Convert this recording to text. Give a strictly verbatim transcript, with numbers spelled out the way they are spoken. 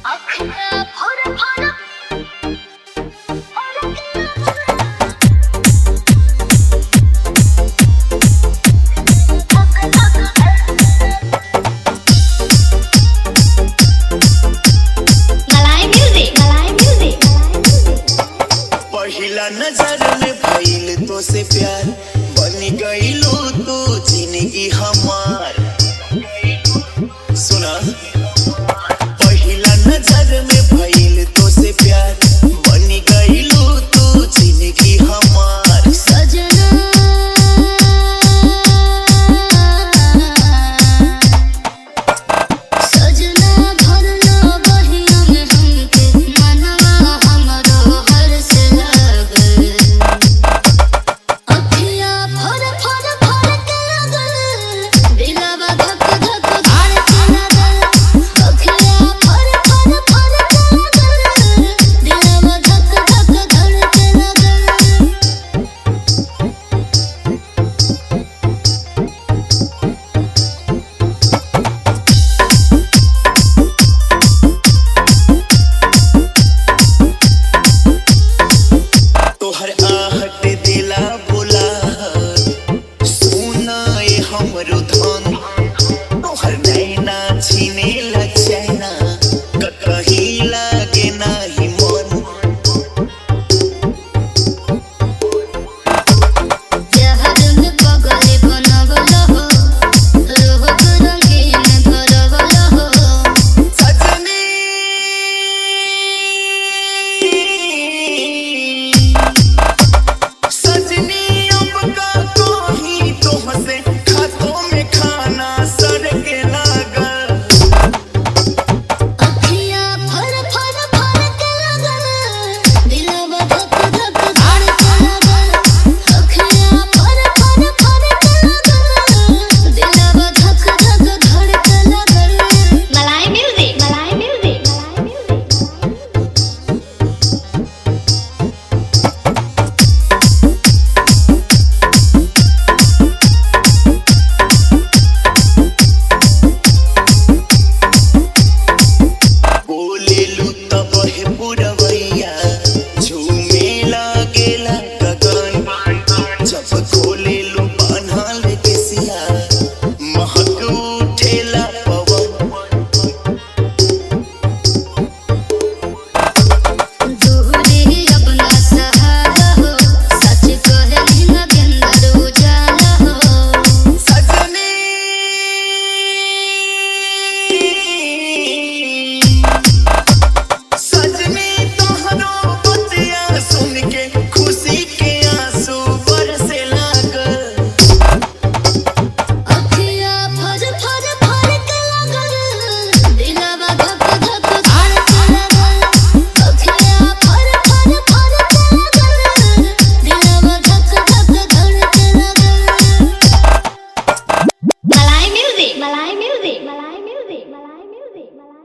पहिला नजर में भइल तो से प्यार बनी गइलो तू जिंदगी हमार। सुना पहिला नजर में भइल तो से प्यार बनी गइलो तू जिंदगी हमार। सजना सजना भरना बहिया में हमके मनवा हमरो हर से लगल। अखिया फर फर फड़के लगल, दिलवा धक धक धड़के लगल। अखिया फर फर फड़के लगल, दिलवा धक धक धड़के लगल। तोहर आहट दिला बोला सुना ए हमरो धन। तोहर नैना छीने लचैना कहीं लागे नाही मन। जहर में पगले बनवल हो, रोग रंगीन धरवल हो। सजनी सजनी अब का कोही तोहसे खातों में खाना सड़के लागल। अखिया फर फर फड़के लगल, दिलवा धक धक धड़के लगल। अखिया फर फर फड़के लगल, दिलवा धक धक धड़के लगल। मलाई म्यूजिक मलाई म्यूजिक मलाई बोलेलू तब हे पुरवैया झूमे लागेला गगन। जब खोलेलू बान्हल केसिया महक उठेला पवन। दूरी अब ना सहारा हो, सच कहली नगेंद्र उजाला हो। सजनी सजनी तोहरो बतिया सुन के खुशी के आंसू बरसे लागल। अखिया फर फर फड़के लगल, दिलवा धक धक धड़के लगल। अखिया फर फर फड़के लगल, दिलवा धक धक धड़के लगल। मलाई म्यूजिक मलाई म्यूजिक मलाई म्यूजिक मलाई म्यूजिक मलाई